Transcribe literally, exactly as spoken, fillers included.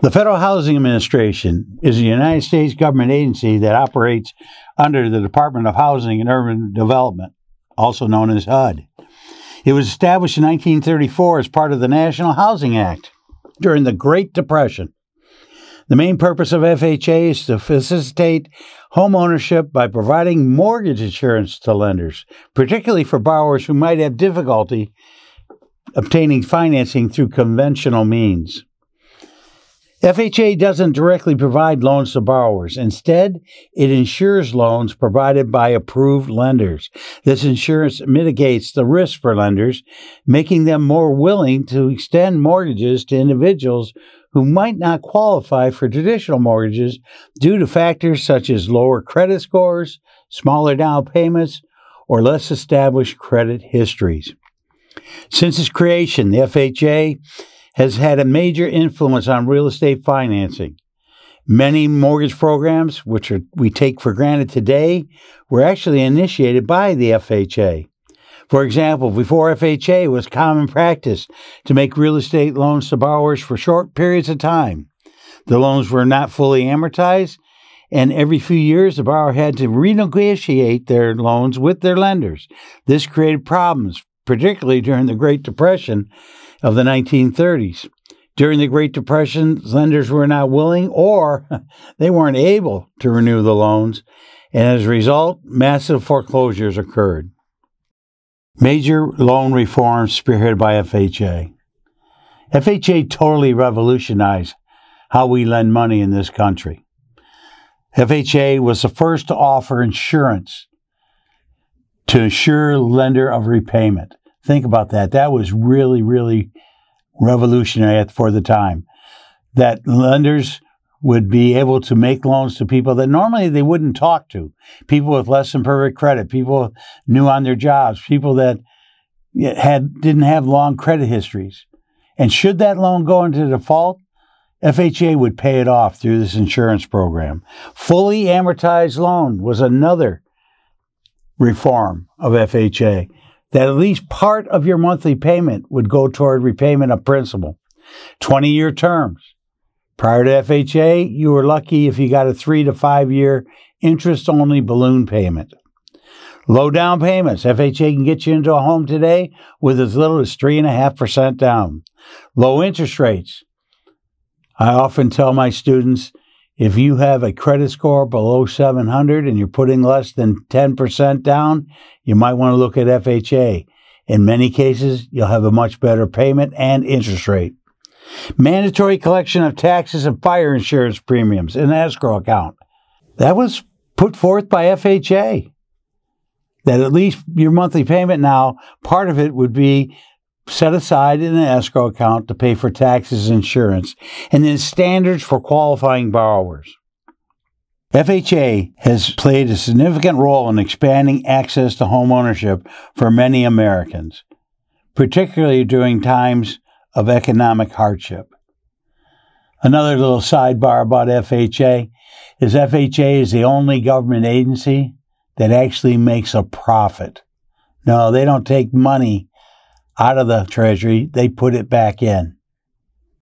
The Federal Housing Administration is a United States government agency that operates under the Department of Housing and Urban Development, also known as H U D. It was established in nineteen thirty-four as part of the National Housing Act during the Great Depression. The main purpose of F H A is to facilitate home ownership by providing mortgage insurance to lenders, particularly for borrowers who might have difficulty obtaining financing through conventional means. F H A doesn't directly provide loans to borrowers. Instead, it insures loans provided by approved lenders. This insurance mitigates the risk for lenders, making them more willing to extend mortgages to individuals who might not qualify for traditional mortgages due to factors such as lower credit scores, smaller down payments, or less established credit histories. Since its creation, the F H A has had a major influence on real estate financing. Many mortgage programs, which are, we take for granted today, were actually initiated by the F H A. For example, before F H A, it was common practice to make real estate loans to borrowers for short periods of time. The loans were not fully amortized, and every few years the borrower had to renegotiate their loans with their lenders. This created problems, particularly during the Great Depression of the nineteen thirties. During the Great Depression, lenders were not willing or they weren't able to renew the loans, and as a result, massive foreclosures occurred. Major loan reforms spearheaded by F H A. F H A totally revolutionized how we lend money in this country. F H A was the first to offer insurance to assure lender of repayment. Think about that. That was really, really revolutionary for the time. That lenders would be able to make loans to people that normally they wouldn't talk to. People with less than perfect credit, people new on their jobs, people that had didn't have long credit histories. And should that loan go into default, F H A would pay it off through this insurance program. Fully amortized loan was another reform of F H A. That at least part of your monthly payment would go toward repayment of principal. twenty-year terms. Prior to F H A, you were lucky if you got a three to five year interest-only balloon payment. Low down payments. F H A can get you into a home today with as little as three point five percent down. Low interest rates. I often tell my students, if you have a credit score below seven hundred and you're putting less than ten percent down, you might want to look at F H A. In many cases, you'll have a much better payment and interest rate. Mandatory collection of taxes and fire insurance premiums in an escrow account. That was put forth by F H A. That at least your monthly payment now, part of it would be set aside in an escrow account to pay for taxes and insurance, and then standards for qualifying borrowers. F H A has played a significant role in expanding access to home ownership for many Americans, particularly during times of economic hardship. Another little sidebar about F H A is F H A is the only government agency that actually makes a profit. No, they don't take money out of the Treasury, they put it back in.